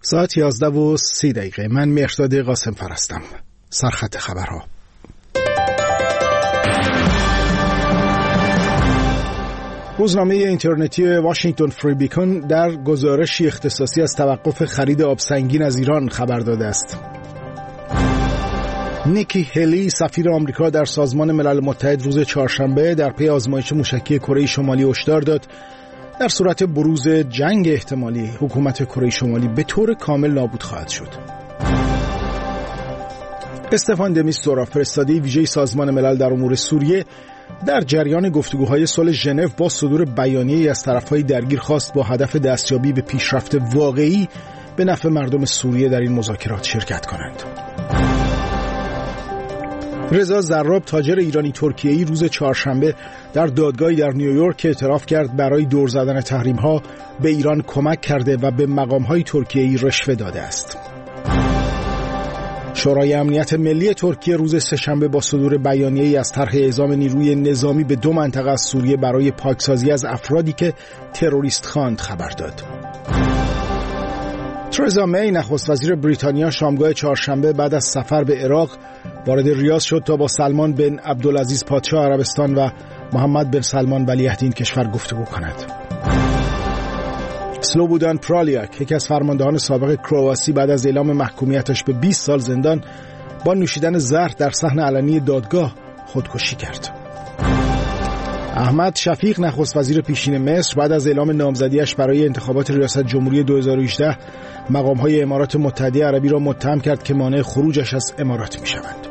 ساعت 11:30 من مهرداد قاسمفر هستم. سرخط خبرها. روزنامه اینترنتی واشنگتن فری بیکن در گزارشی اختصاصی از توقف خرید آب سنگین از ایران خبر داده است. نیکی هلی سفیر آمریکا در سازمان ملل متحد روز چهارشنبه در پی آزمایش موشکی کره شمالی هشدار داد در صورت بروز جنگ احتمالی حکومت کره شمالی به طور کامل نابود خواهد شد. استفان د میستورا فرستاده ویژه سازمان ملل در امور سوریه در جریان گفتگوهای صلح ژنو با صدور بیانیه‌ای از طرف‌های درگیر خواست با هدف دستیابی به پیشرفت واقعی به نفع مردم سوریه در این مذاکرات شرکت کنند. رضا زراب تاجر ایرانی ترکیه‌ای روز چهارشنبه در دادگاهی در نیویورک اعتراف کرد برای دور زدن تحریم‌ها به ایران کمک کرده و به مقام‌های ترکیه‌ای رشوه داده است. شورای امنیت ملی ترکیه روز سه‌شنبه با صدور بیانیه‌ای از طرح اعزام نیروی نظامی به 2 منطقه از سوریه برای پاکسازی از افرادی که تروریست خواند خبر داد. ترزا می نخست وزیر بریتانیا شامگاه چهارشنبه بعد از سفر به عراق وارد ریاض شد تا با سلمان بن عبدالعزیز پادشاه عربستان و محمد بن سلمان ولیعهد این کشور گفتگو کند. سلوبودان پرالیاک، یکی از فرماندهان سابق کرواسی، بعد از اعلام محکومیتش به 20 سال زندان با نوشیدن زهر در صحن علنی دادگاه خودکشی کرد. احمد شفیق نخست وزیر پیشین مصر بعد از اعلام نامزدیش برای انتخابات ریاست جمهوری 2018 مقام‌های امارات متحده عربی را متهم کرد که مانع خروجش از امارات می‌شوند.